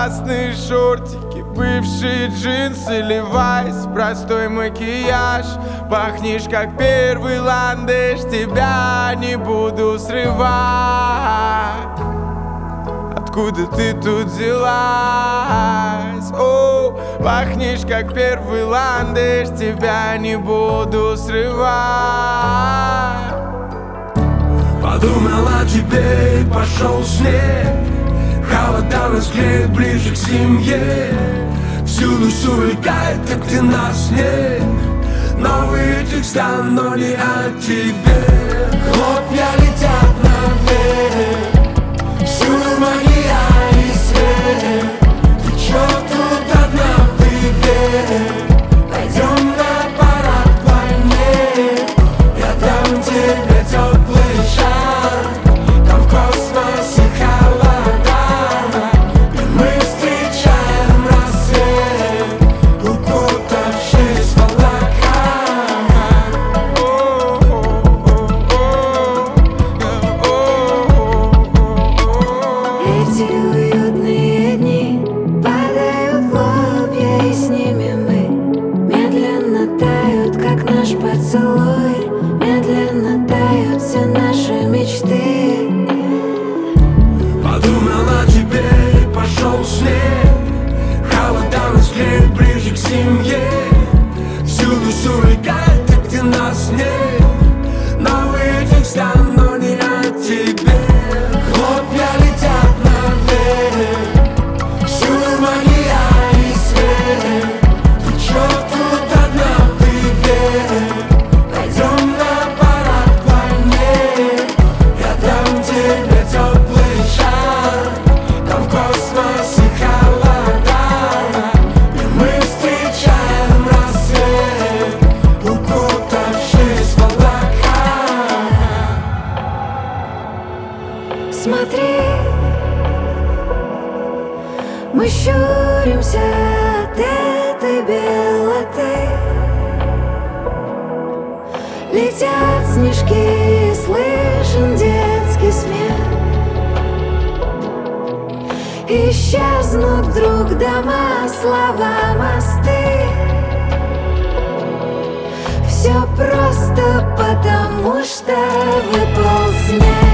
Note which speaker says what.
Speaker 1: классные шортики, бывшие джинсы, Левайс, простой макияж. Пахнешь как первый ландыш, тебя не буду срывать. Откуда ты тут взялась? О, пахнешь как первый ландыш, тебя не буду срывать.
Speaker 2: Подумал о тебе и пошел снег. Холода нас греет ближе к семье. Всюду сувлекает, как ты нас нет. Новые текста, но не о тебе. Хлопья летят наверх, всюду магия и свет. Ты чё тут одна в привет? Пойдем на парад планет. Я дам тебе теплый шар. Там в космосе холода, и мы встречаем рассвет, укутавшись в облака.
Speaker 3: Эти уютные дни падают хлопья, и с ними мы медленно тают, как наш поцелуй. Медленно тают все наши мечты.
Speaker 2: Подумал о тебе и пошел снег. Холода нас греет ближе к семье. Всюду сувлекает, как ты нас нет. Новые текста, но не о тебе. Хлопья летят наверх, всюду магия и свет. Ты чё тут одна в привет? Пойдем на парад планет. Я дам тебе теплый шар. Там в космосе холода, и мы встречаем рассвет, укутавшись в облака.
Speaker 3: Смотри, мы щуримся от этой белоты. Летят снежки, слышен детский смех. Исчезнут вдруг дома, слова, мосты. Все просто потому, что выпал снег.